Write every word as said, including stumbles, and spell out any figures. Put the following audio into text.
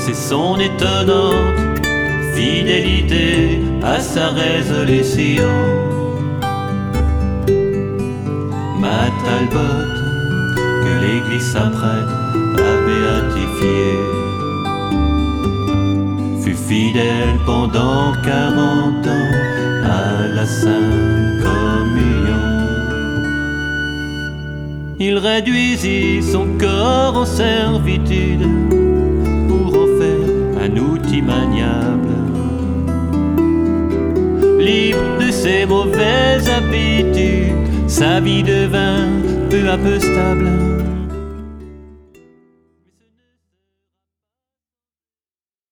c'est son étonnante fidélité à sa résolution. Ma Talbot, que l'Église s'apprête à béatifier, fut fidèle pendant quarante ans à la Sainte Communion. Il réduisit son corps en servitude pour en faire un outil maniable. Libre de ses mauvaises habitudes, sa vie devint peu à peu stable.